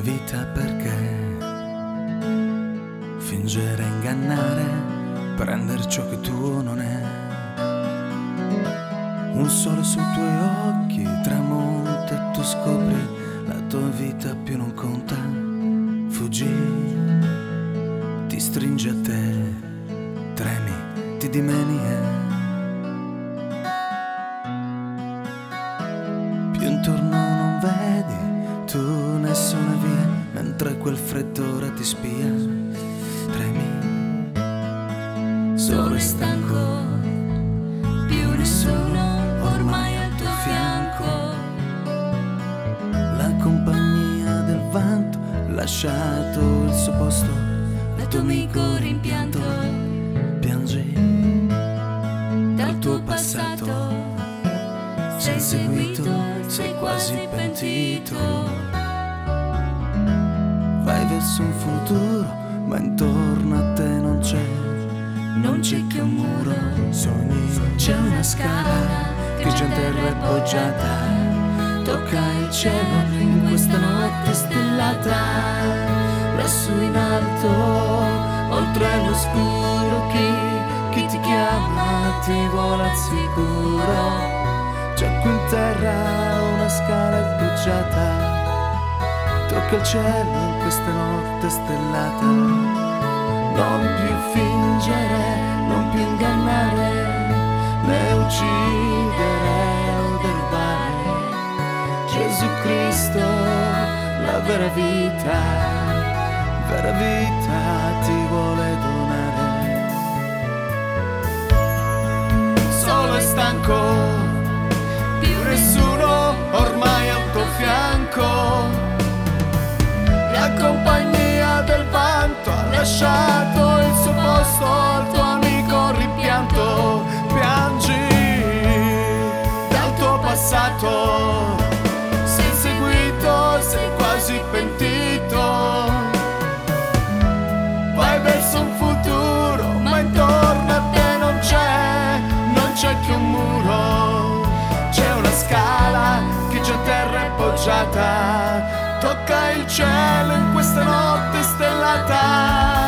vita perché fingere, ingannare, prendere ciò che tuo non è. Un sole sui tuoi occhi tramonta e tu scopri la tua vita più non conta. Fuggi, ti stringe a te, tremi, ti dimeni più intorno non vedi tu nessuna via, mentre quel freddo ora ti spia. Tremi, solo e stanco, più nessuno ormai al tuo fianco. La compagnia del vanto ha lasciato il suo posto al tuo amico rimpianto. Piangi dal tuo passato, sei seguito, sei quasi pentito. Vai verso un futuro, ma intorno a te non c'è che un muro. Sogni, c'è una scala che già in terra è poggiata, tocca il cielo in questa notte stellata. Lassù in alto, oltre l'oscuro, chi ti chiama ti vuole al sicuro. C'è qui in terra una scala appoggiata, tocca il cielo in questa notte stellata. Non più fingere, non più ingannare, né uccidere o derubare. Gesù Cristo, la vera vita ti vuole donare. Solo e stanco, più nessuno ormai al tuo fianco. La compagnia del vanto ha lasciato il suo posto al tuo amico rimpianto. Piangi dal tuo passato, sei inseguito, sei quasi pentito. Vai verso un futuro, ma intorno a te non c'è che un muro. C'è una scala che già a terra è poggiata, tocca il cielo in questa notte stellata.